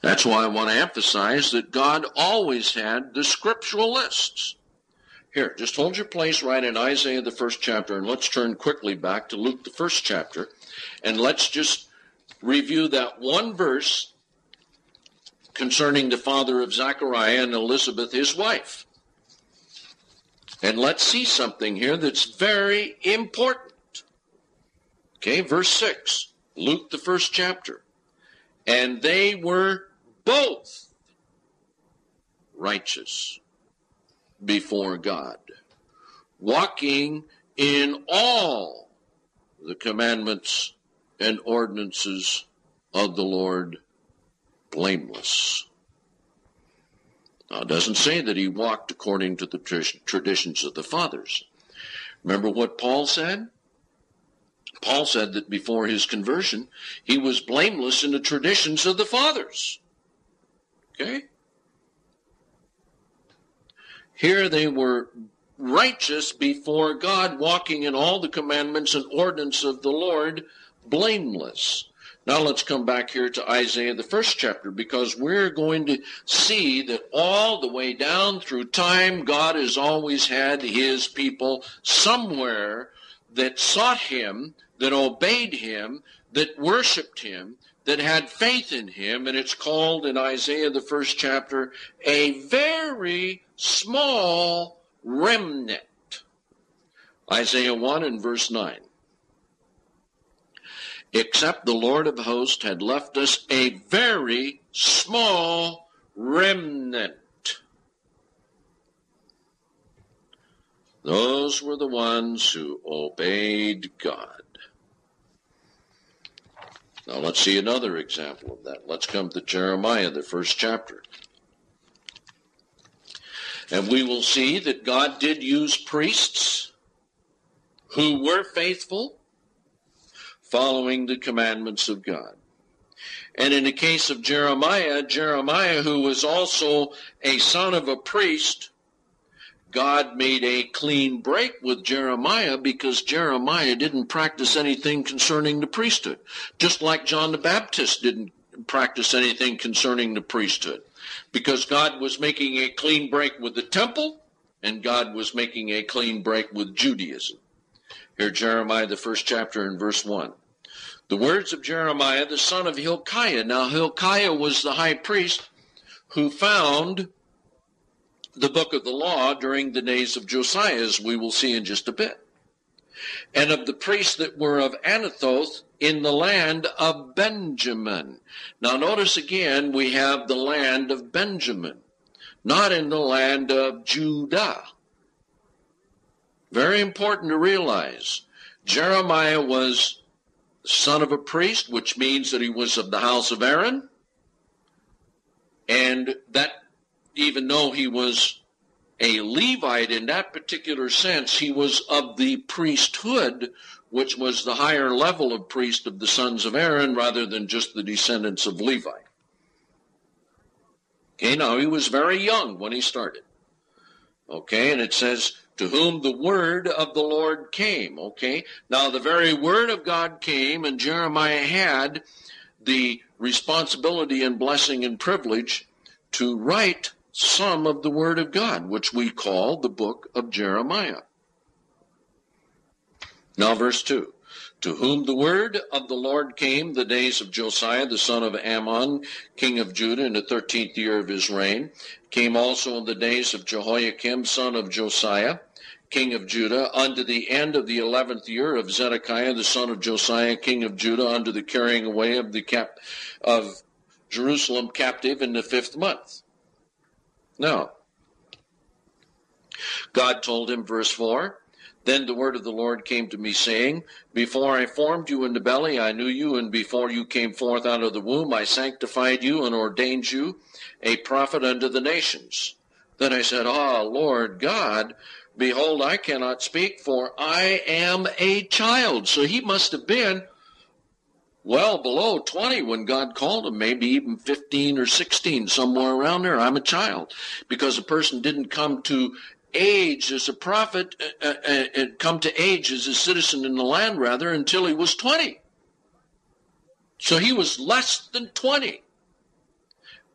That's why I want to emphasize that God always had the scriptural lists. Here, just hold your place right in Isaiah, the 1st chapter, and let's turn quickly back to Luke, the 1st chapter, and let's just review that one verse concerning the father of Zechariah and Elizabeth, his wife. And let's see something here that's very important. Okay, verse 6, Luke, the 1st chapter. And they were both righteous before God, walking in all the commandments and ordinances of the Lord blameless. Now, it doesn't say that he walked according to the traditions of the fathers. Remember what Paul said? Paul said that before his conversion, he was blameless in the traditions of the fathers. Okay? Here they were righteous before God, walking in all the commandments and ordinances of the Lord, blameless. Now let's come back here to Isaiah, the 1st chapter, because we're going to see that all the way down through time, God has always had his people somewhere that sought him, that obeyed him, that worshiped him, that had faith in him, and it's called in Isaiah, the 1st chapter, a very small remnant. Isaiah 1 and verse 9. Except the Lord of hosts had left us a very small remnant. Those were the ones who obeyed God. Now let's see another example of that. Let's come to Jeremiah, the 1st chapter. And we will see that God did use priests who were faithful, following the commandments of God. And in the case of Jeremiah, who was also a son of a priest, God made a clean break with Jeremiah because Jeremiah didn't practice anything concerning the priesthood. Just like John the Baptist didn't practice anything concerning the priesthood. Because God was making a clean break with the temple, and God was making a clean break with Judaism. Here, Jeremiah, the 1st chapter and verse 1. The words of Jeremiah, the son of Hilkiah. Now, Hilkiah was the high priest who found the book of the law during the days of Josiah, as we will see in just a bit. And of the priests that were of Anathoth in the land of Benjamin. Now, notice again, we have the land of Benjamin, not in the land of Judah. Very important to realize. Jeremiah was son of a priest, which means that he was of the house of Aaron, and that even though he was a Levite in that particular sense, he was of the priesthood, which was the higher level of priest of the sons of Aaron rather than just the descendants of Levi. Okay, now he was very young when he started. Okay, and it says, to whom the word of the Lord came. Okay, now the very word of God came, and Jeremiah had the responsibility and blessing and privilege to write some of the word of God, which we call the book of Jeremiah. Now verse 2. To whom the word of the Lord came the days of Josiah, the son of Ammon, king of Judah, in the 13th year of his reign, came also in the days of Jehoiakim, son of Josiah, king of Judah, unto the end of the 11th year of Zedekiah, the son of Josiah, king of Judah, unto the carrying away of of Jerusalem captive in the 5th month. Now, God told him, verse 4, then the word of the Lord came to me, saying, before I formed you in the belly, I knew you, and before you came forth out of the womb, I sanctified you and ordained you a prophet unto the nations. Then I said, Lord God, behold, I cannot speak, for I am a child. So he must have been well below 20 when God called him, maybe even 15 or 16, somewhere around there. I'm a child. Because a person didn't come to age as a prophet, come to age as a citizen in the land, rather, until he was 20. So he was less than 20.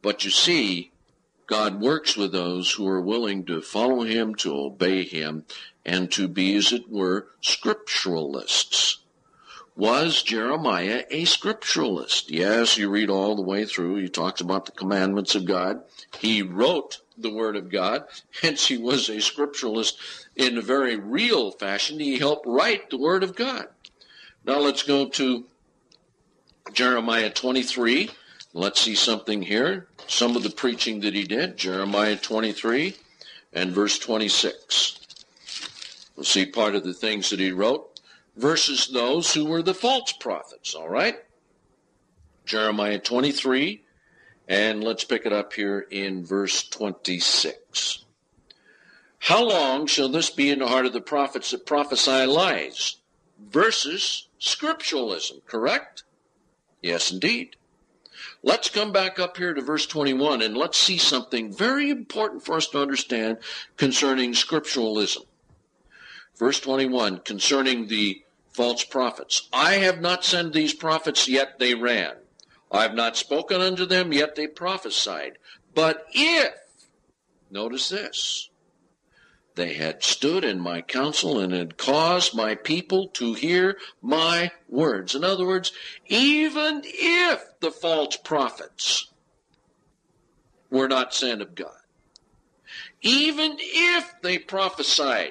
But you see, God works with those who are willing to follow him, to obey him, and to be, as it were, scripturalists. Was Jeremiah a scripturalist? Yes, you read all the way through. He talks about the commandments of God. He wrote the Word of God, hence he was a scripturalist in a very real fashion. He helped write the Word of God. Now let's go to Jeremiah 23. Let's see something here. Some of the preaching that he did. Jeremiah 23 and verse 26. We'll see part of the things that he wrote versus those who were the false prophets, all right? Jeremiah 23, and let's pick it up here in verse 26. How long shall this be in the heart of the prophets that prophesy lies versus scripturalism, correct? Yes, indeed. Let's come back up here to verse 21, and let's see something very important for us to understand concerning scripturalism. Verse 21, concerning the false prophets. I have not sent these prophets, yet they ran. I have not spoken unto them, yet they prophesied. But if, notice this, they had stood in my counsel and had caused my people to hear my words. In other words, even if the false prophets were not sent of God, even if they prophesied,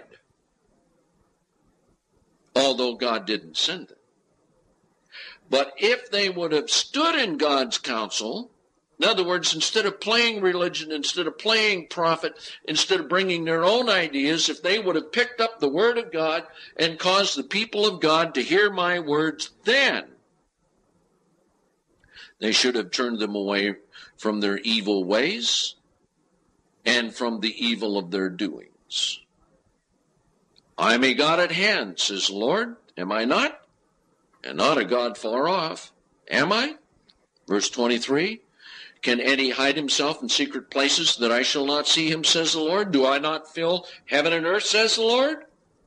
although God didn't send them. But if they would have stood in God's counsel, in other words, instead of playing religion, instead of playing prophet, instead of bringing their own ideas, if they would have picked up the Word of God and caused the people of God to hear my words, then they should have turned them away from their evil ways and from the evil of their doings. I am a God at hand, says the Lord. Am I not? And not a God far off. Am I? Verse 23. Can any hide himself in secret places that I shall not see him, says the Lord? Do I not fill heaven and earth, says the Lord?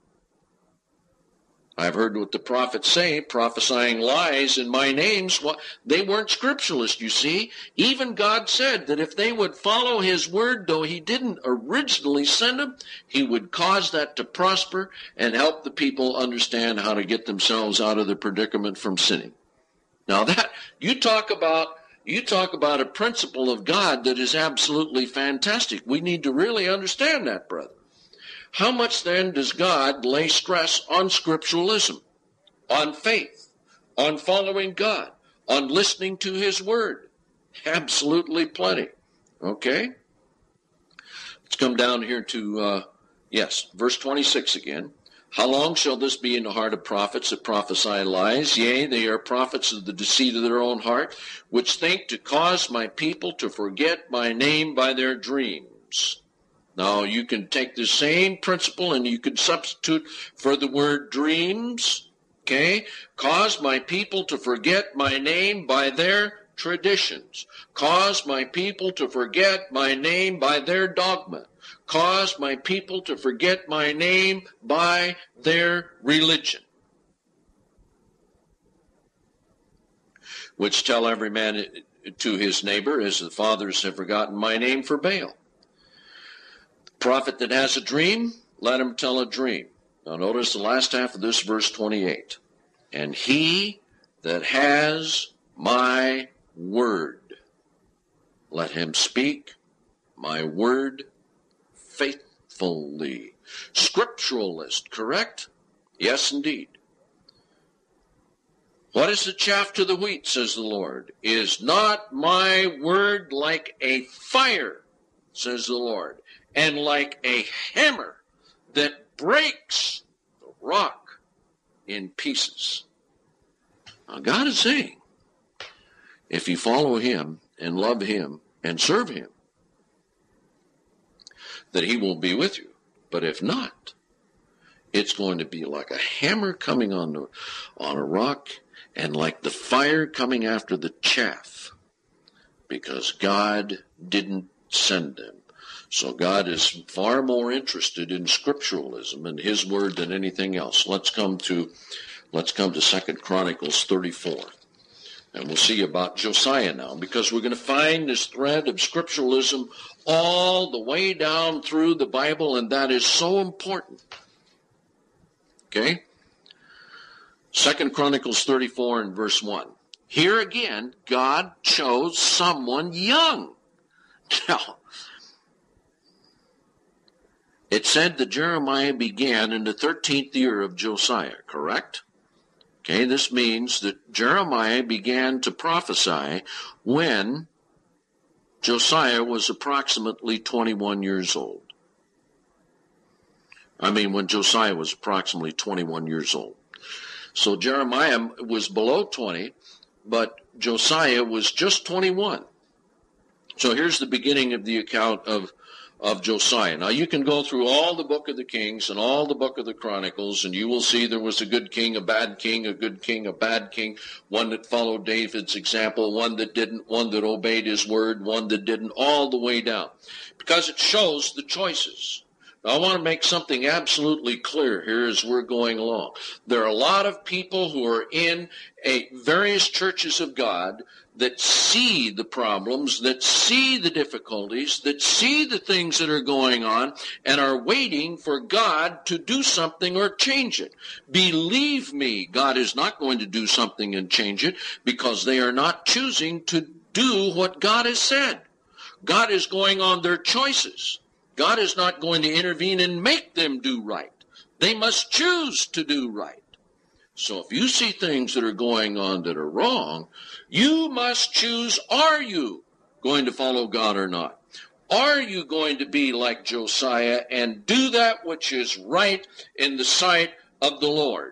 I've heard what the prophets say, prophesying lies in my name. They weren't scripturalists, you see. Even God said that if they would follow his word, though he didn't originally send them, he would cause that to prosper and help the people understand how to get themselves out of the predicament from sinning. Now that, you talk about a principle of God that is absolutely fantastic. We need to really understand that, brother. How much then does God lay stress on scripturalism, on faith, on following God, on listening to his word? Absolutely plenty. Okay? Let's come down here to, verse 26 again. How long shall this be in the heart of prophets that prophesy lies? Yea, they are prophets of the deceit of their own heart, which think to cause my people to forget my name by their dreams. Now, you can take the same principle and you can substitute for the word dreams, okay? Cause my people to forget my name by their traditions. Cause my people to forget my name by their dogma. Cause my people to forget my name by their religion. Which tell every man to his neighbor, as the fathers have forgotten my name for Baal. Prophet that has a dream, let him tell a dream. Now notice the last half of this verse 28. And he that has my word, let him speak my word faithfully. Scripturalist, correct? Yes, indeed. What is the chaff to the wheat, says the Lord? Is not my word like a fire, says the Lord, and like a hammer that breaks the rock in pieces? Now God is saying, if you follow him and love him and serve him, that he will be with you. But if not, it's going to be like a hammer coming on a rock and like the fire coming after the chaff, because God didn't send them. So God is far more interested in scripturalism and his word than anything else. Let's come to 2 Chronicles 34. And we'll see about Josiah now, because we're going to find this thread of scripturalism all the way down through the Bible, and that is so important. Okay? 2 Chronicles 34 and verse 1. Here again, God chose someone young. Now, it said that Jeremiah began in the 13th year of Josiah, correct? Okay, this means that Jeremiah began to prophesy when Josiah was approximately 21 years old. When Josiah was approximately 21 years old. So Jeremiah was below 20, but Josiah was just 21. So here's the beginning of the account of Josiah. Now you can go through all the book of the Kings and all the book of the Chronicles, and you will see there was a good king, a bad king, a good king, a bad king, one that followed David's example, one that didn't, one that obeyed his word, one that didn't, all the way down. Because it shows the choices. Now, I want to make something absolutely clear here as we're going along. There are a lot of people who are in various churches of God that see the problems, that see the difficulties, that see the things that are going on, and are waiting for God to do something or change it. Believe me, God is not going to do something and change it, because they are not choosing to do what God has said. God is going on their choices. God is not going to intervene and make them do right. They must choose to do right. So if you see things that are going on that are wrong, you must choose, are you going to follow God or not? Are you going to be like Josiah and do that which is right in the sight of the Lord?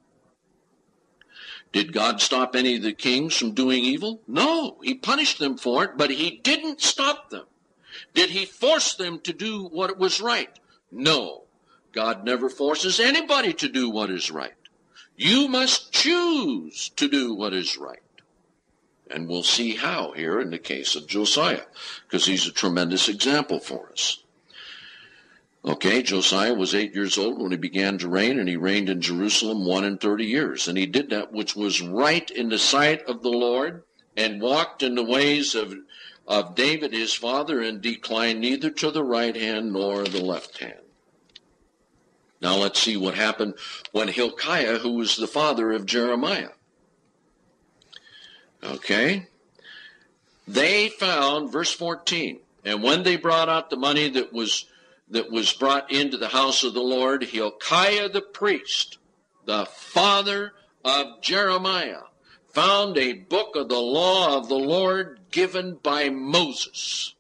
Did God stop any of the kings from doing evil? No, he punished them for it, but he didn't stop them. Did he force them to do what was right? No. God never forces anybody to do what is right. You must choose to do what is right. And we'll see how here in the case of Josiah, because he's a tremendous example for us. Okay, Josiah was 8 years old when he began to reign, and he reigned in Jerusalem 31 years. And he did that which was right in the sight of the Lord, and walked in the ways of David his father, and declined neither to the right hand nor the left hand. Now let's see what happened when Hilkiah, who was the father of Jeremiah. Okay. They found, verse 14, and when they brought out the money that was brought into the house of the Lord, Hilkiah the priest, the father of Jeremiah, found a book of the law of the Lord given by Moses.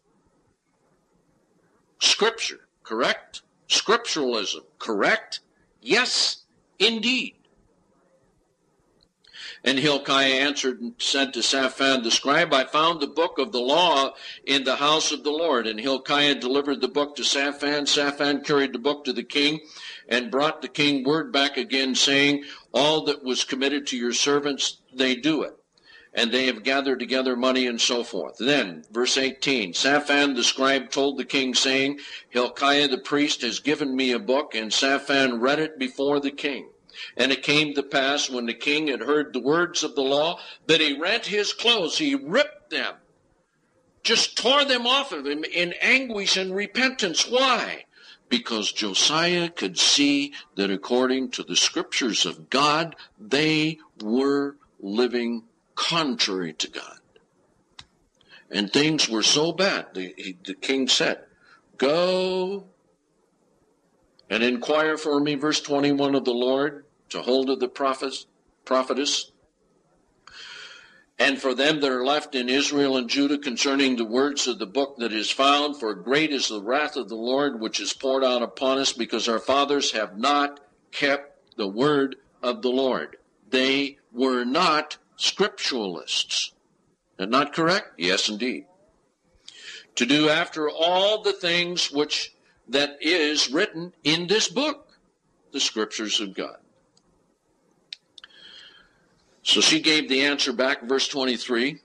Scripture, correct? Scripturalism, correct? Yes, indeed. And Hilkiah answered and said to Shaphan the scribe, I found the book of the law in the house of the Lord. And Hilkiah delivered the book to Shaphan. Shaphan carried the book to the king and brought the king word back again, saying, all that was committed to your servants, they do it. And they have gathered together money and so forth. Then, verse 18, Shaphan the scribe told the king, saying, Hilkiah the priest has given me a book. And Shaphan read it before the king. And it came to pass, when the king had heard the words of the law, that he rent his clothes, he ripped them, just tore them off of him in anguish and repentance. Why? Because Josiah could see that according to the scriptures of God, they were living contrary to God. And things were so bad, the king said, go and inquire for me, verse 21, of the Lord, to hold of the prophetess, and for them that are left in Israel and Judah concerning the words of the book that is found, for great is the wrath of the Lord which is poured out upon us, because our fathers have not kept the word of the Lord. They were not scripturalists. Is that not correct? Yes, indeed. To do after all the things which that is written in this book, the scriptures of God. So she gave the answer back, verse 23.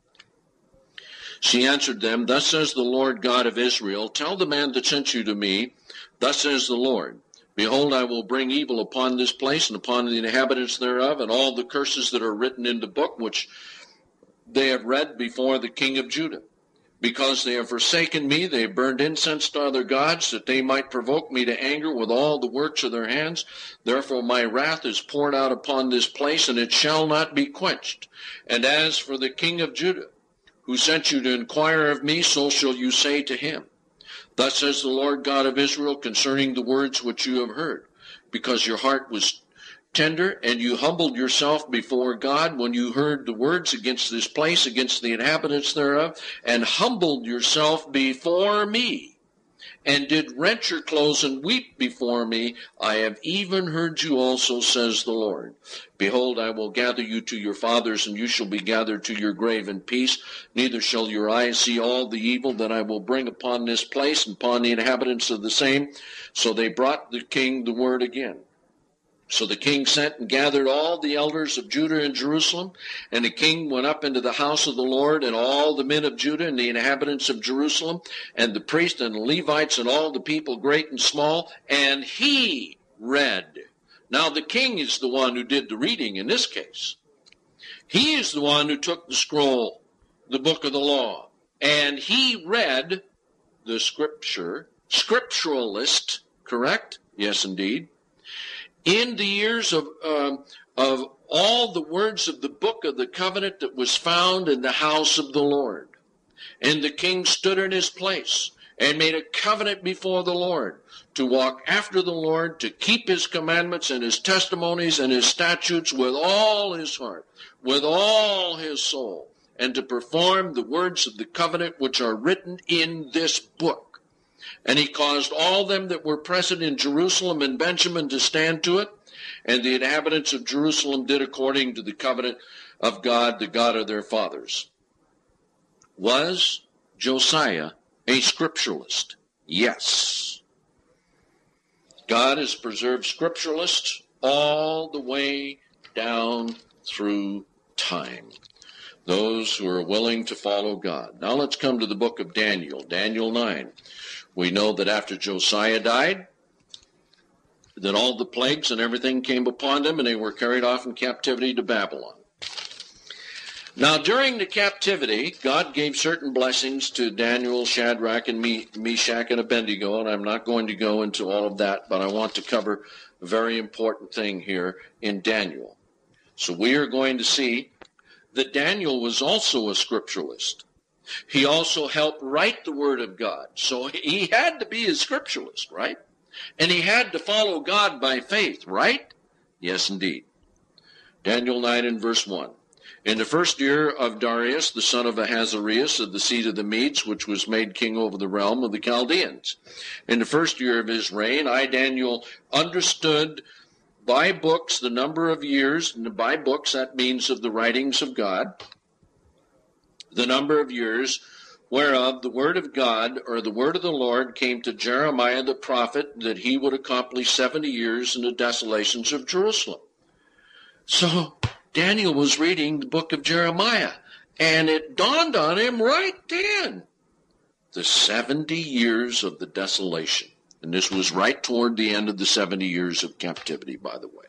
She answered them, thus says the Lord God of Israel, tell the man that sent you to me, thus says the Lord, behold, I will bring evil upon this place and upon the inhabitants thereof, and all the curses that are written in the book which they have read before the king of Judah. Because they have forsaken me, they have burned incense to other gods, that they might provoke me to anger with all the works of their hands. Therefore my wrath is poured out upon this place, and it shall not be quenched. And as for the king of Judah, who sent you to inquire of me, so shall you say to him, Thus says the Lord God of Israel concerning the words which you have heard, because your heart was tender, and you humbled yourself before God when you heard the words against this place, against the inhabitants thereof, and humbled yourself before me, and did rent your clothes and weep before me. I have even heard you also, says the Lord. Behold, I will gather you to your fathers, and you shall be gathered to your grave in peace. Neither shall your eyes see all the evil that I will bring upon this place and upon the inhabitants of the same. So they brought the king the word again. So the king sent and gathered all the elders of Judah and Jerusalem, and the king went up into the house of the Lord, and all the men of Judah and the inhabitants of Jerusalem, and the priests and the Levites and all the people, great and small, and he read. Now the king is the one who did the reading in this case. He is the one who took the scroll, the book of the law, and he read the scripture, scripturalist, correct? Yes, indeed. In the ears of all the words of the book of the covenant that was found in the house of the Lord. And the king stood in his place and made a covenant before the Lord to walk after the Lord, to keep his commandments and his testimonies and his statutes with all his heart, with all his soul, and to perform the words of the covenant which are written in this book. And he caused all them that were present in Jerusalem and Benjamin to stand to it. And the inhabitants of Jerusalem did according to the covenant of God, the God of their fathers. Was Josiah a scripturalist? Yes. God has preserved scripturalists all the way down through time. Those who are willing to follow God. Now let's come to the book of Daniel, Daniel 9. We know that after Josiah died, that all the plagues and everything came upon them, and they were carried off in captivity to Babylon. Now, during the captivity, God gave certain blessings to Daniel, Shadrach, and Meshach, and Abednego, and I'm not going to go into all of that, but I want to cover a very important thing here in Daniel. So we are going to see that Daniel was also a scripturalist. He also helped write the Word of God. So he had to be a scripturalist, right? And he had to follow God by faith, right? Yes, indeed. Daniel 9 and verse 1. In the first year of Darius, the son of Ahasuerus, of the seed of the Medes, which was made king over the realm of the Chaldeans. In the first year of his reign, I, Daniel, understood by books the number of years, and by books that means of the writings of God, the number of years whereof the word of God, or the word of the Lord, came to Jeremiah the prophet, that he would accomplish 70 years in the desolations of Jerusalem. So Daniel was reading the book of Jeremiah, and it dawned on him right then. The 70 years of the desolation. And this was right toward the end of the 70 years of captivity, by the way.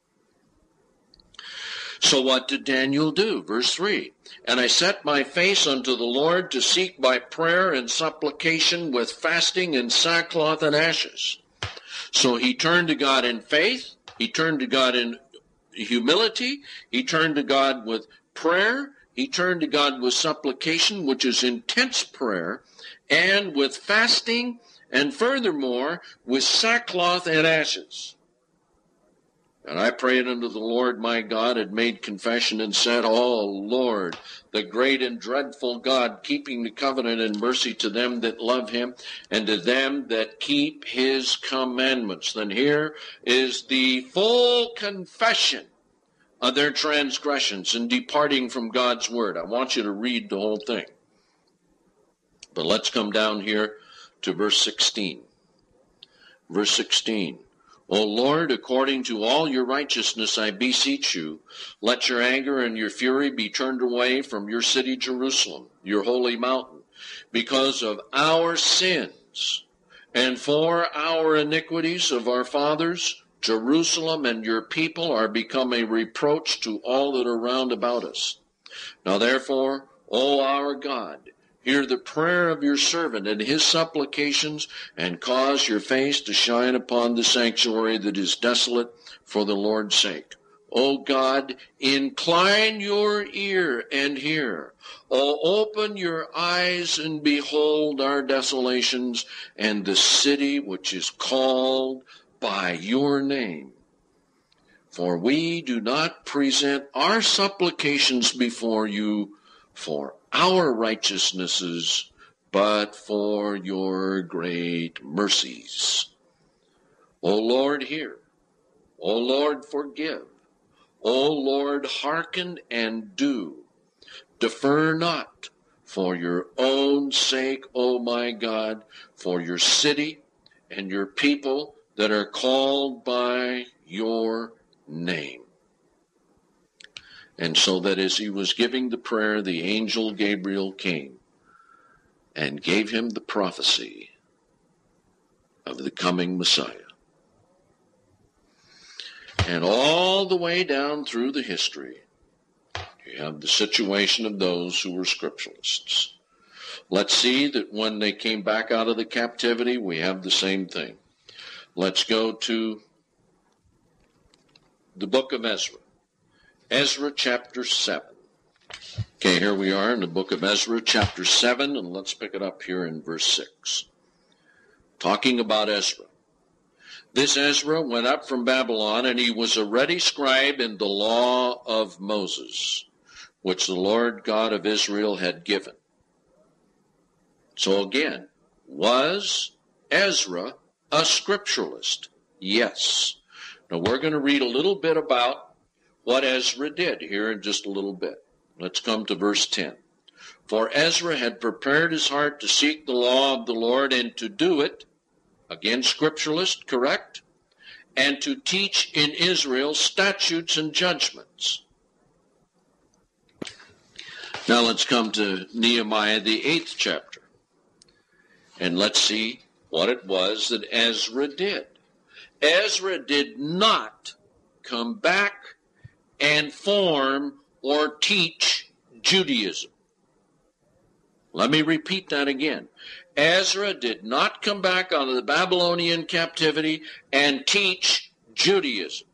So what did Daniel do? Verse 3, And I set my face unto the Lord to seek by prayer and supplication with fasting and sackcloth and ashes. So he turned to God in faith, he turned to God in humility, he turned to God with prayer, he turned to God with supplication, which is intense prayer, and with fasting, and furthermore, with sackcloth and ashes. And I prayed unto the Lord my God, and made confession, and said, O Lord, the great and dreadful God, keeping the covenant and mercy to them that love him, and to them that keep his commandments. Then here is the full confession of their transgressions and departing from God's word. I want you to read the whole thing. But let's come down here to verse 16. Verse 16. O Lord, according to all your righteousness, I beseech you, let your anger and your fury be turned away from your city Jerusalem, your holy mountain, because of our sins and for our iniquities of our fathers. Jerusalem and your people are become a reproach to all that are round about us. Now therefore, O our God, hear the prayer of your servant and his supplications, and cause your face to shine upon the sanctuary that is desolate for the Lord's sake. O God, incline your ear and hear. O open your eyes and behold our desolations and the city which is called by your name. For we do not present our supplications before you for our righteousnesses, but for your great mercies. O Lord, hear. O Lord, forgive. O Lord, hearken and do. Defer not for your own sake, O my God, for your city and your people that are called by your name. And so that as he was giving the prayer, the angel Gabriel came and gave him the prophecy of the coming Messiah. And all the way down through the history, you have the situation of those who were scripturalists. Let's see that when they came back out of the captivity, we have the same thing. Let's go to the book of Ezra. Ezra chapter 7. Okay, here we are in the book of Ezra chapter 7, and let's pick it up here in verse 6. Talking about Ezra. This Ezra went up from Babylon, and he was a ready scribe in the law of Moses, which the Lord God of Israel had given. So again, was Ezra a scripturalist? Yes. Now we're going to read a little bit about what Ezra did here in just a little bit. Let's come to verse 10. For Ezra had prepared his heart to seek the law of the Lord and to do it, again scripturalist, correct? And to teach in Israel statutes and judgments. Now let's come to Nehemiah, the 8th chapter. And let's see what it was that Ezra did. Ezra did not come back and form or teach Judaism. Let me repeat that again. Ezra did not come back out of the Babylonian captivity and teach Judaism.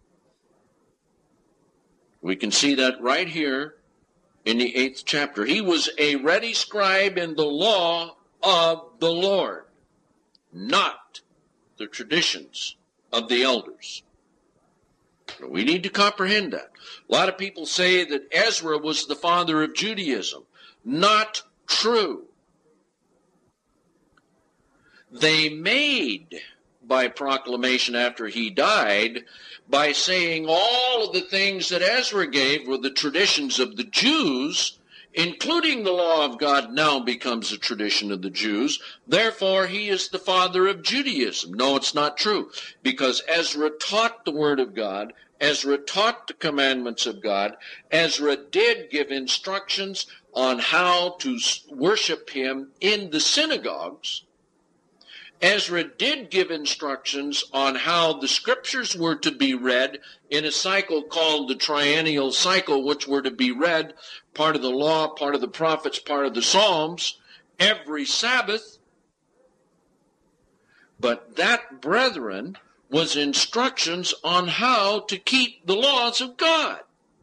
We can see that right here in the 8th chapter. He was a ready scribe in the law of the Lord, not the traditions of the elders. We need to comprehend that. A lot of people say that Ezra was the father of Judaism. Not true. They made by proclamation after he died by saying all of the things that Ezra gave were the traditions of the Jews, including the law of God now becomes a tradition of the Jews. Therefore, he is the father of Judaism. No, it's not true, because Ezra taught the word of God. Ezra taught the commandments of God. Ezra did give instructions on how to worship him in the synagogues. Ezra did give instructions on how the scriptures were to be read in a cycle called the triennial cycle, which were to be read, part of the law, part of the prophets, part of the Psalms, every Sabbath. But that, brethren, was instructions on how to keep the laws of God.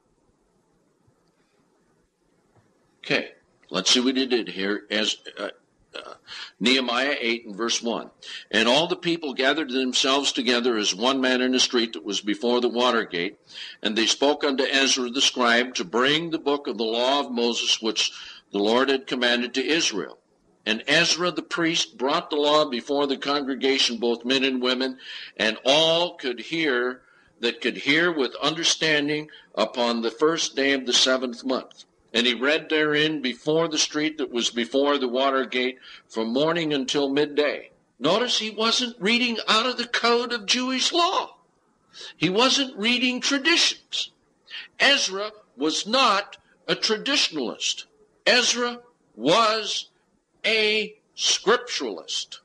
Okay, let's see what he did here. Nehemiah 8 and verse 1. And all the people gathered themselves together as one man in the street that was before the water gate, and they spoke unto Ezra the scribe to bring the book of the law of Moses, which the Lord had commanded to Israel. And Ezra the priest brought the law before the congregation, both men and women, and all could hear that could hear with understanding upon the first day of the 7th month. And he read therein before the street that was before the water gate from morning until midday. Notice he wasn't reading out of the code of Jewish law. He wasn't reading traditions. Ezra was not a traditionalist. Ezra was a scripturalist.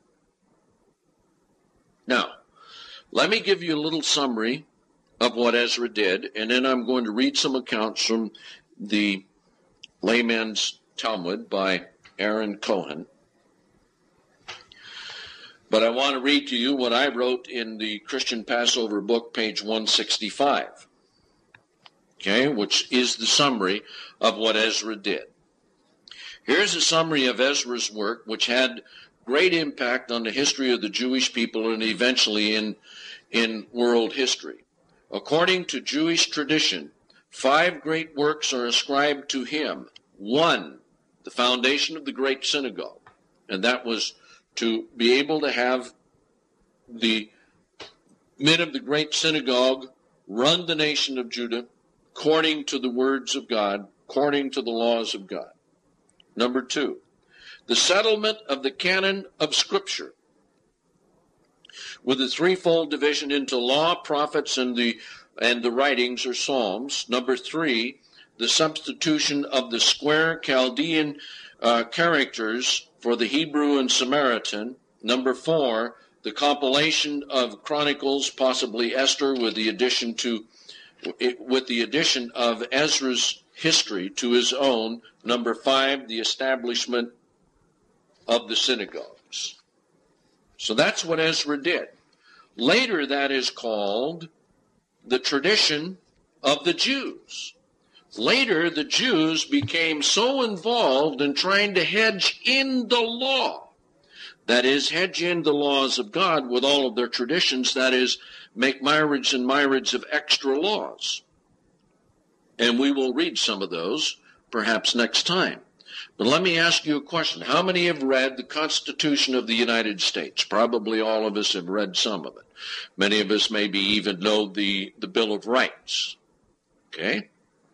Now, let me give you a little summary of what Ezra did, and then I'm going to read some accounts from the Layman's Talmud by Aaron Cohen. But I want to read to you what I wrote in the Christian Passover book, page 165, okay, which is the summary of what Ezra did. Here's a summary of Ezra's work, which had great impact on the history of the Jewish people and eventually in world history. According to Jewish tradition, 5 great works are ascribed to him. 1, the foundation of the great synagogue, and that was to be able to have the men of the great synagogue run the nation of Judah according to the words of God, according to the laws of God. Number 2, the settlement of the canon of Scripture, with a threefold division into law, prophets, and the writings or psalms. Number 3, the substitution of the square Chaldean characters for the Hebrew and Samaritan. Number 4, the compilation of Chronicles, possibly Esther, with the addition of Ezra's history to his own. Number 5, the establishment of the synagogues. So that's what Ezra did. Later, that is called the tradition of the Jews. Later, the Jews became so involved in trying to hedge in the law, that is, hedge in the laws of God with all of their traditions, that is, make myriads and myriads of extra laws. And we will read some of those, perhaps next time. But let me ask you a question. How many have read the Constitution of the United States? Probably all of us have read some of it. Many of us maybe even know the Bill of Rights. Okay?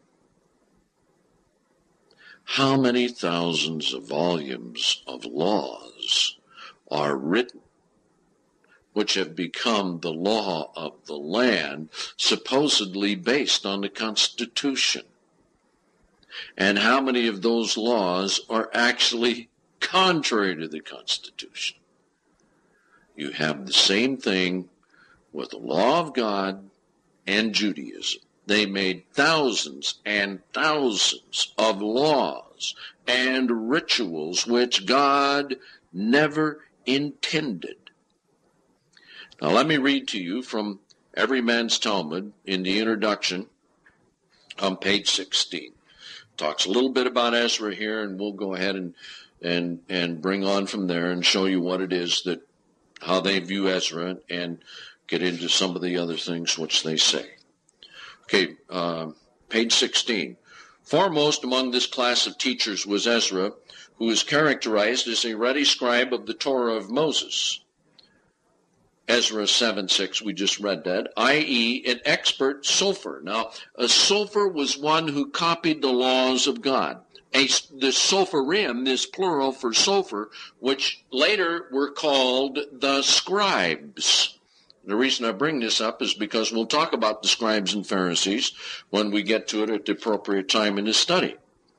How many thousands of volumes of laws are written which have become the law of the land, supposedly based on the Constitution? And how many of those laws are actually contrary to the Constitution? You have the same thing with the law of God and Judaism. They made thousands and thousands of laws and rituals which God never intended. Now let me read to you from Every Man's Talmud in the introduction on page 16. Talks a little bit about Ezra here, and we'll go ahead and bring on from there and show you what it is that, how they view Ezra, and get into some of the other things which they say. Okay, page 16. Foremost among this class of teachers was Ezra, who is characterized as a ready scribe of the Torah of Moses. Ezra 7:6, we just read that, i.e. an expert sofer. Now, a sofer was one who copied the laws of God. The sopherim is plural for sofer, which later were called the scribes. The reason I bring this up is because we'll talk about the scribes and Pharisees when we get to it at the appropriate time in this study.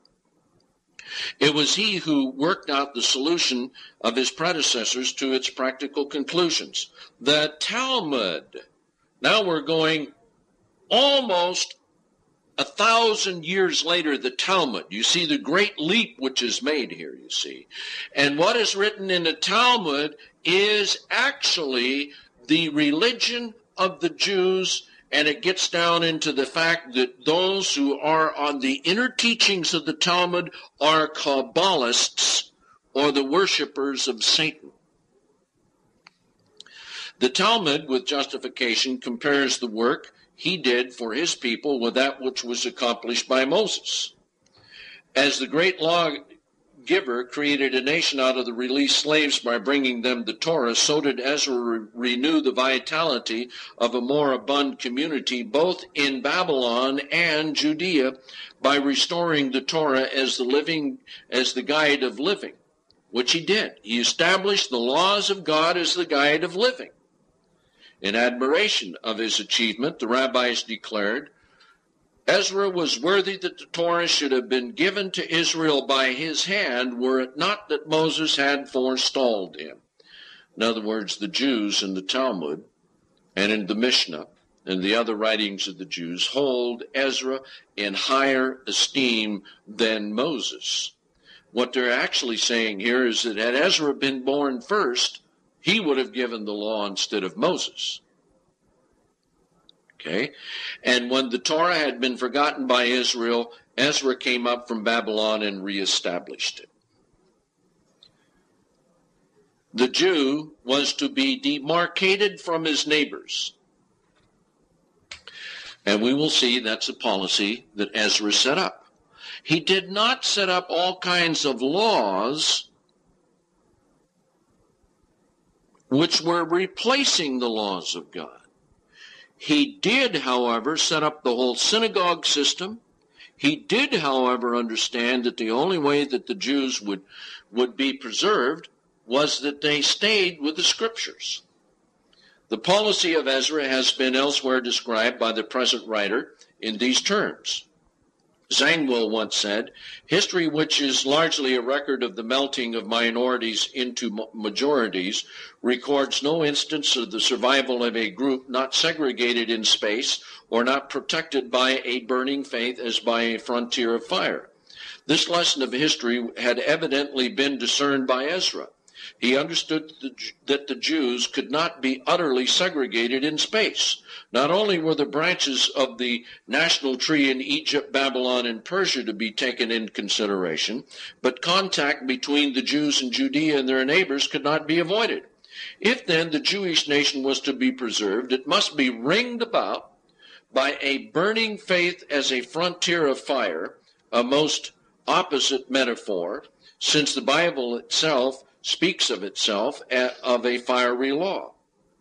It was he who worked out the solution of his predecessors to its practical conclusions. The Talmud. Now we're going almost 1,000 years later, the Talmud. You see the great leap which is made here, you see. And what is written in the Talmud is actually the religion of the Jews, and it gets down into the fact that those who are on the inner teachings of the Talmud are Kabbalists, or the worshipers of Satan. The Talmud, with justification, compares the work he did for his people with that which was accomplished by Moses. As the great lawgiver created a nation out of the released slaves by bringing them the Torah, so did Ezra renew the vitality of a more abundant community both in Babylon and Judea by restoring the Torah as the guide of living, which he did. He established the laws of God as the guide of living. In admiration of his achievement, the rabbis declared, Ezra was worthy that the Torah should have been given to Israel by his hand, were it not that Moses had forestalled him. In other words, the Jews in the Talmud and in the Mishnah and the other writings of the Jews hold Ezra in higher esteem than Moses. What they're actually saying here is that had Ezra been born first, he would have given the law instead of Moses. Okay? And when the Torah had been forgotten by Israel, Ezra came up from Babylon and reestablished it. The Jew was to be demarcated from his neighbors. And we will see that's a policy that Ezra set up. He did not set up all kinds of laws which were replacing the laws of God. He did, however, set up the whole synagogue system. He did, however, understand that the only way that the Jews would be preserved was that they stayed with the Scriptures. The policy of Ezra has been elsewhere described by the present writer in these terms. Zangwill once said, "History, which is largely a record of the melting of minorities into majorities, records no instance of the survival of a group not segregated in space or not protected by a burning faith as by a frontier of fire." This lesson of history had evidently been discerned by Ezra. He understood that the Jews could not be utterly segregated in space. Not only were the branches of the national tree in Egypt, Babylon, and Persia to be taken into consideration, but contact between the Jews in Judea and their neighbors could not be avoided. If then the Jewish nation was to be preserved, it must be ringed about by a burning faith as a frontier of fire, a most opposite metaphor, since the Bible itself speaks of itself of a fiery law.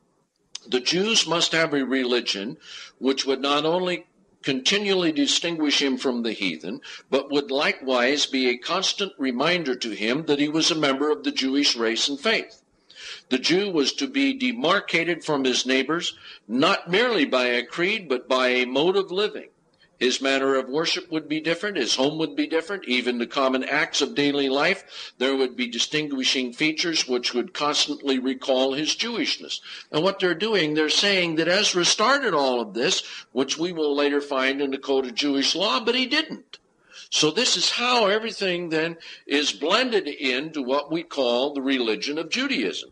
The Jews must have a religion which would not only continually distinguish him from the heathen, but would likewise be a constant reminder to him that he was a member of the Jewish race and faith. The Jew was to be demarcated from his neighbors, not merely by a creed, but by a mode of living. His manner of worship would be different. His home would be different. Even the common acts of daily life, there would be distinguishing features which would constantly recall his Jewishness. And what they're doing, they're saying that Ezra started all of this, which we will later find in the Code of Jewish Law, but he didn't. So this is how everything then is blended into what we call the religion of Judaism.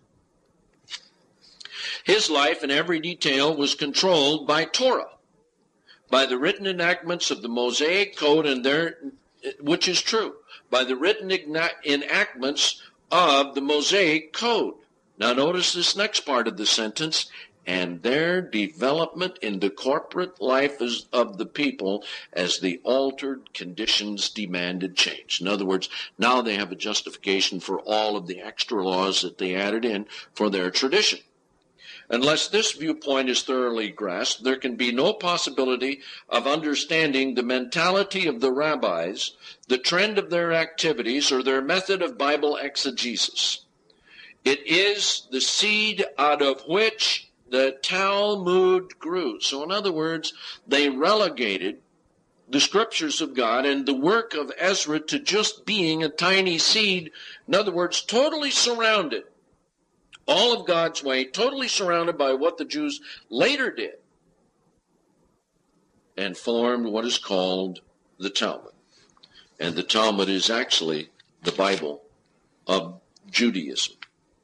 His life in every detail was controlled by Torah, by the written enactments of the Mosaic Code, which is true, by the written enactments of the Mosaic Code. Now notice this next part of the sentence, and their development in the corporate life of the people as the altered conditions demanded change. In other words, now they have a justification for all of the extra laws that they added in for their tradition. Unless this viewpoint is thoroughly grasped, there can be no possibility of understanding the mentality of the rabbis, the trend of their activities, or their method of Bible exegesis. It is the seed out of which the Talmud grew. So in other words, they relegated the scriptures of God and the work of Ezra to just being a tiny seed. In other words, totally surrounded. All of God's way, totally surrounded by what the Jews later did, and formed what is called the Talmud. And the Talmud is actually the Bible of Judaism.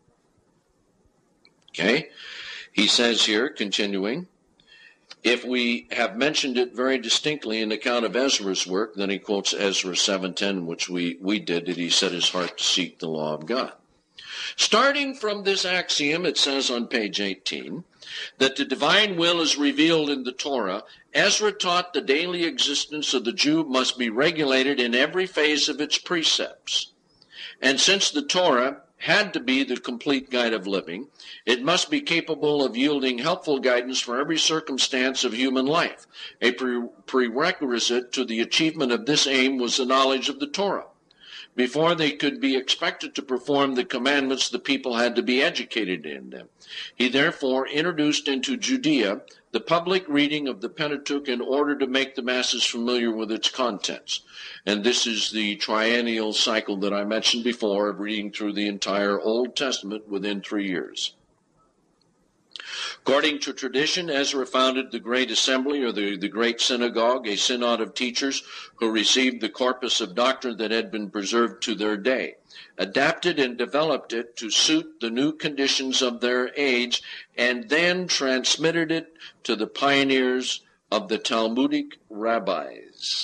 Okay? He says here, continuing, if we have mentioned it very distinctly in the account of Ezra's work, then he quotes Ezra 7:10, which we did, that he set his heart to seek the law of God. Starting from this axiom, it says on page 18, that the divine will is revealed in the Torah, Ezra taught the daily existence of the Jew must be regulated in every phase of its precepts. And since the Torah had to be the complete guide of living, it must be capable of yielding helpful guidance for every circumstance of human life. A prerequisite to the achievement of this aim was the knowledge of the Torah. Before they could be expected to perform the commandments, the people had to be educated in them. He therefore introduced into Judea the public reading of the Pentateuch in order to make the masses familiar with its contents. And this is the triennial cycle that I mentioned before of reading through the entire Old Testament within 3 years. According to tradition, Ezra founded the Great Assembly, or the Great Synagogue, a synod of teachers who received the corpus of doctrine that had been preserved to their day, adapted and developed it to suit the new conditions of their age, and then transmitted it to the pioneers of the Talmudic rabbis.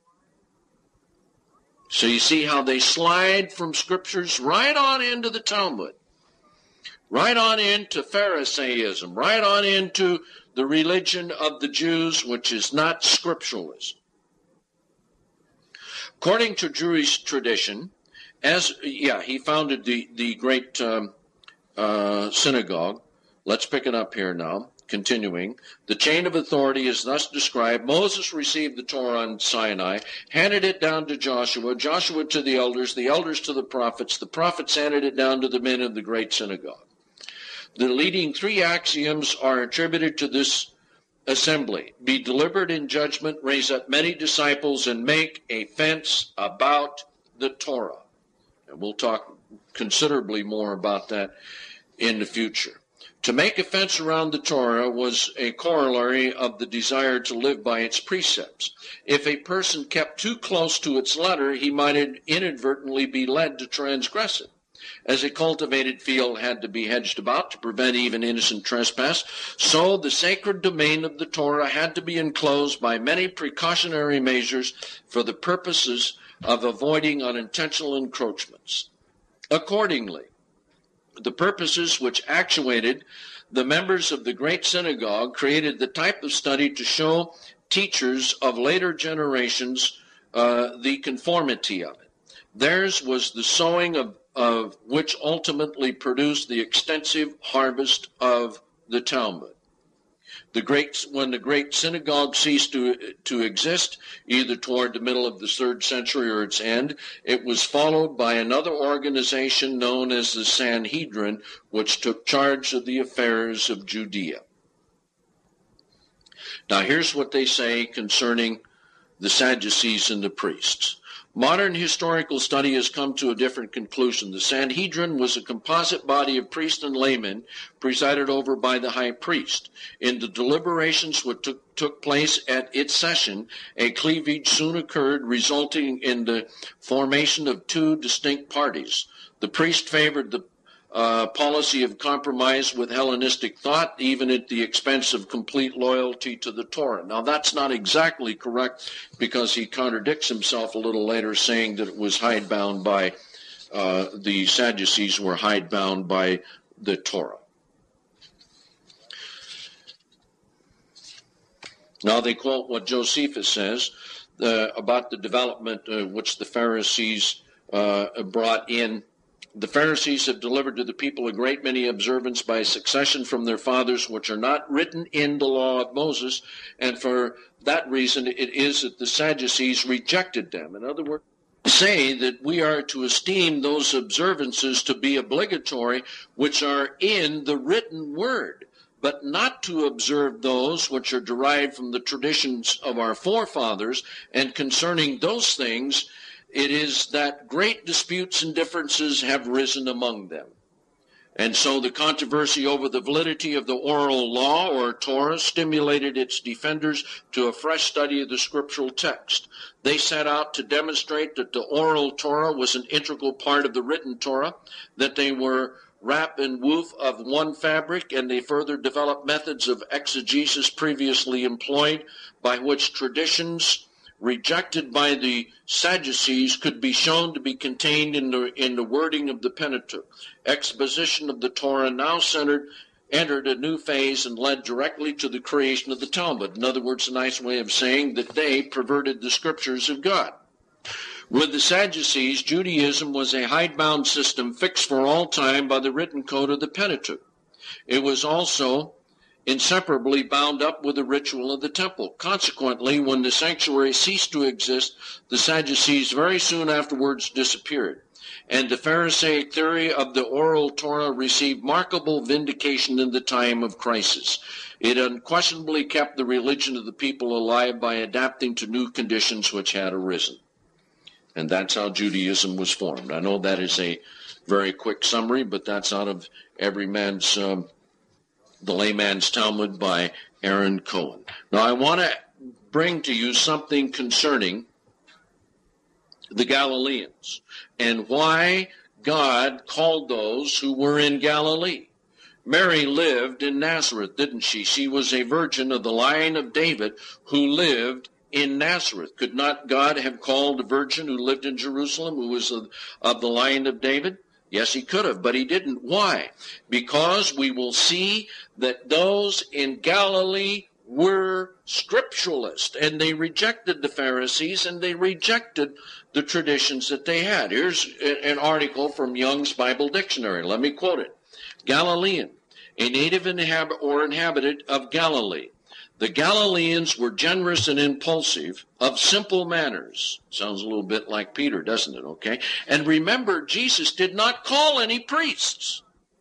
So you see how they slide from scriptures right on into the Talmud, right on into Pharisaism, right on into the religion of the Jews, which is not scripturalism. According to Jewish tradition, he founded the great synagogue. Let's pick it up here now. Continuing, the chain of authority is thus described. Moses received the Torah on Sinai, handed it down to Joshua, Joshua to the elders to the prophets handed it down to the men of the great synagogue. The leading three axioms are attributed to this assembly: be deliberate in judgment, raise up many disciples, and make a fence about the Torah. And we'll talk considerably more about that in the future. To make a fence around the Torah was a corollary of the desire to live by its precepts. If a person kept too close to its letter, he might inadvertently be led to transgress it. As a cultivated field had to be hedged about to prevent even innocent trespass, so the sacred domain of the Torah had to be enclosed by many precautionary measures for the purposes of avoiding unintentional encroachments. Accordingly, the purposes which actuated the members of the great synagogue created the type of study to show teachers of later generations the conformity of it. Theirs was the sowing of which ultimately produced the extensive harvest of the Talmud. When the great synagogue ceased to exist, either toward the middle of the 3rd century or its end, it was followed by another organization known as the Sanhedrin, which took charge of the affairs of Judea. Now here's what they say concerning the Sadducees and the priests. Modern historical study has come to a different conclusion. The Sanhedrin was a composite body of priests and laymen presided over by the high priest. In the deliberations which took place at its session, a cleavage soon occurred, resulting in the formation of two distinct parties. The priest favored the policy of compromise with Hellenistic thought, even at the expense of complete loyalty to the Torah. Now, that's not exactly correct, because he contradicts himself a little later, saying that it was hidebound by, the Sadducees were hidebound by the Torah. Now, they quote what Josephus says about the development which the Pharisees brought in. The Pharisees have delivered to the people a great many observances by succession from their fathers, which are not written in the law of Moses, and for that reason it is that the Sadducees rejected them. In other words, say that we are to esteem those observances to be obligatory which are in the written word, but not to observe those which are derived from the traditions of our forefathers, and concerning those things it is that great disputes and differences have risen among them. And so the controversy over the validity of the oral law, or Torah, stimulated its defenders to a fresh study of the scriptural text. They set out to demonstrate that the oral Torah was an integral part of the written Torah, that they were wrap and woof of one fabric, and they further developed methods of exegesis previously employed, by which traditions rejected by the Sadducees could be shown to be contained in the wording of the Pentateuch. Exposition of the Torah now entered a new phase and led directly to the creation of the Talmud. In other words, a nice way of saying that they perverted the scriptures of God. With the Sadducees, Judaism was a hidebound system fixed for all time by the written code of the Pentateuch. It was also inseparably bound up with the ritual of the temple. Consequently, when the sanctuary ceased to exist, the Sadducees very soon afterwards disappeared, and the Pharisaic theory of the oral Torah received markable vindication in the time of crisis. It unquestionably kept the religion of the people alive by adapting to new conditions which had arisen. And that's how Judaism was formed. I know that is a very quick summary, but that's out of every man's The Layman's Talmud by Aaron Cohen. Now I want to bring to you something concerning the Galileans and why God called those who were in Galilee. Mary lived in Nazareth, didn't she? She was a virgin of the line of David who lived in Nazareth. Could not God have called a virgin who lived in Jerusalem who was of the line of David? Yes, he could have, but he didn't. Why? Because we will see that those in Galilee were scripturalists, and they rejected the Pharisees, and they rejected the traditions that they had. Here's an article from Young's Bible Dictionary. Let me quote it. Galilean, a native inhabitant of Galilee. The Galileans were generous and impulsive, of simple manners. Sounds a little bit like Peter, doesn't it? Okay. And remember, Jesus did not call any priests.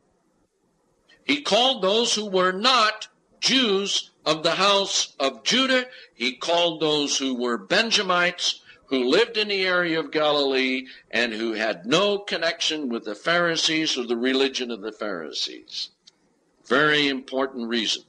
He called those who were not Jews of the house of Judah. He called those who were Benjamites, who lived in the area of Galilee, and who had no connection with the Pharisees or the religion of the Pharisees. Very important reason.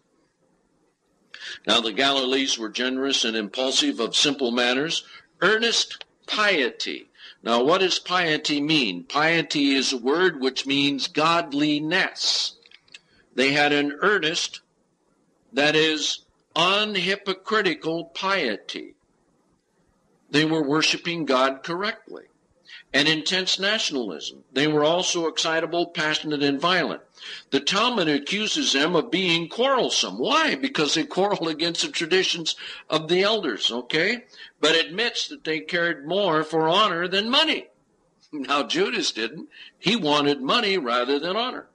Now the Galileans were generous and impulsive, of simple manners, earnest piety. Now what does piety mean? Piety is a word which means godliness. They had an earnest, that is, unhypocritical piety. They were worshiping God correctly. And intense nationalism. They were also excitable, passionate, and violent. The Talmud accuses them of being quarrelsome. Why? Because they quarrel against the traditions of the elders, okay? But admits that they cared more for honor than money. Now, Judas didn't. He wanted money rather than honor.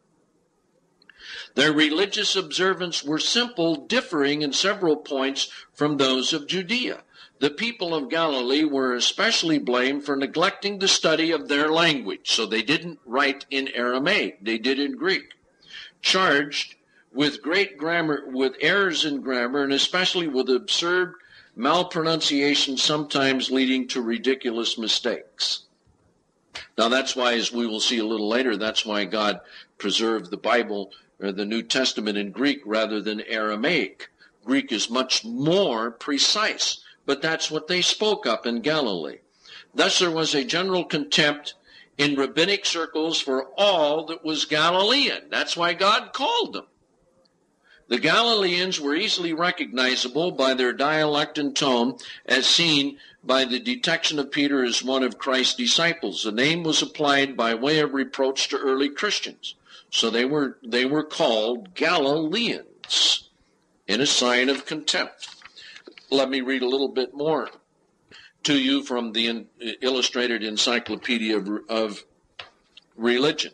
Their religious observance were simple, differing in several points from those of Judea. The people of Galilee were especially blamed for neglecting the study of their language, so they didn't write in Aramaic, they did in Greek. Charged with with errors in grammar, and especially with absurd malpronunciation, sometimes leading to ridiculous mistakes. Now that's why, as we will see a little later, that's why God preserved the Bible, or the New Testament, in Greek rather than Aramaic. Greek is much more precise. But that's what they spoke up in Galilee. Thus there was a general contempt in rabbinic circles for all that was Galilean. That's why God called them. The Galileans were easily recognizable by their dialect and tone, as seen by the detection of Peter as one of Christ's disciples. The name was applied by way of reproach to early Christians. So they were called Galileans in a sign of contempt. Let me read a little bit more to you from the Illustrated Encyclopedia of Religion.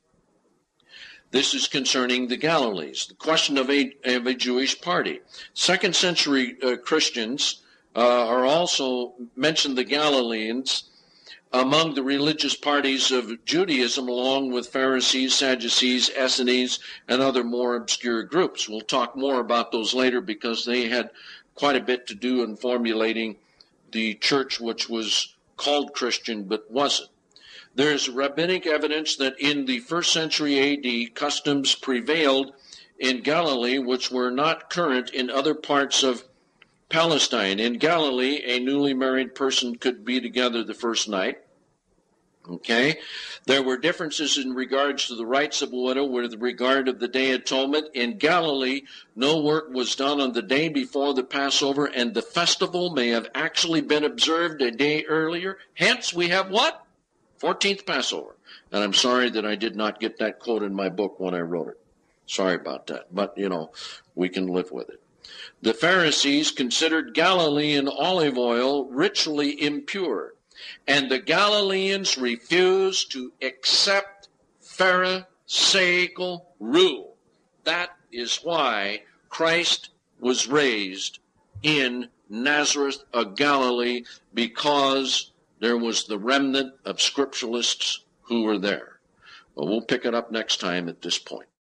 This is concerning the Galilees. The question of a Jewish party. Second century Christians are also mentioned the Galileans among the religious parties of Judaism, along with Pharisees, Sadducees, Essenes, and other more obscure groups. We'll talk more about those later because they had quite a bit to do in formulating the church which was called Christian but wasn't. There is rabbinic evidence that in the 1st century A.D., customs prevailed in Galilee which were not current in other parts of Palestine. In Galilee, a newly married person could be together the first night. Okay, there were differences in regards to the rights of a widow with regard of the Day of Atonement. In Galilee, no work was done on the day before the Passover, and the festival may have actually been observed a day earlier. Hence, we have what? 14th Passover. And I'm sorry that I did not get that quote in my book when I wrote it. Sorry about that, but, we can live with it. The Pharisees considered Galilean olive oil ritually impure. And the Galileans refused to accept Pharisaical rule. That is why Christ was raised in Nazareth of Galilee, because there was the remnant of scripturalists who were there. Well, we'll pick it up next time at this point.